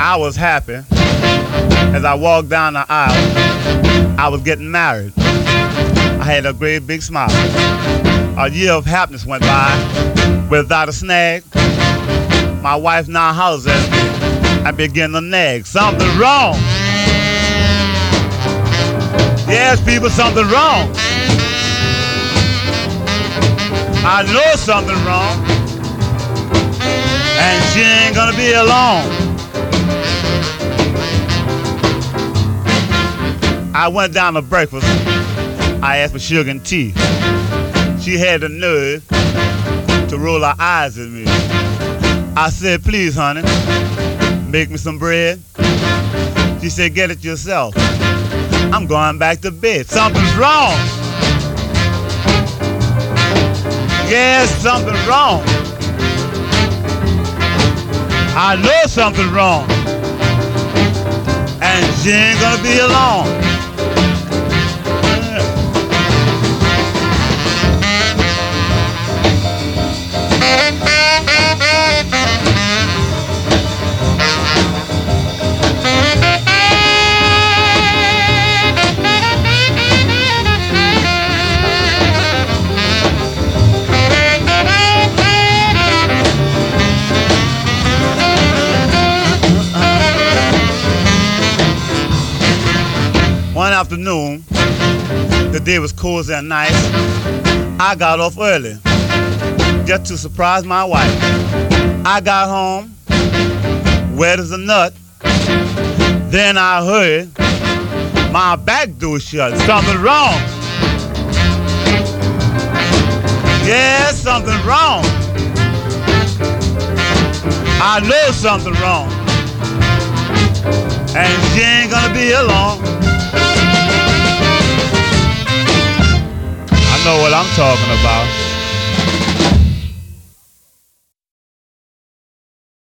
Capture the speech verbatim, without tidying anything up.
I was happy as I walked down the aisle. I was getting married. I had a great big smile. A year of happiness went by without a snag. My wife now hollers at me and begin to nag. Something wrong. Yes, people, something wrong. I know something wrong. And she ain't gonna be alone. I went down to breakfast. I asked for sugar and tea. She had the nerve to roll her eyes at me. I said, please, honey, make me some bread. She said, get it yourself. I'm going back to bed. Something's wrong. Yes, something's wrong. I know something's wrong. And she ain't gonna be alone. One afternoon, the day was cozy and nice. I got off early just to surprise my wife. I got home, wet as a nut. Then I heard my back door shut. Something wrong. Yes, something wrong. I know something wrong. And she ain't gonna be alone. I know what I'm talking about.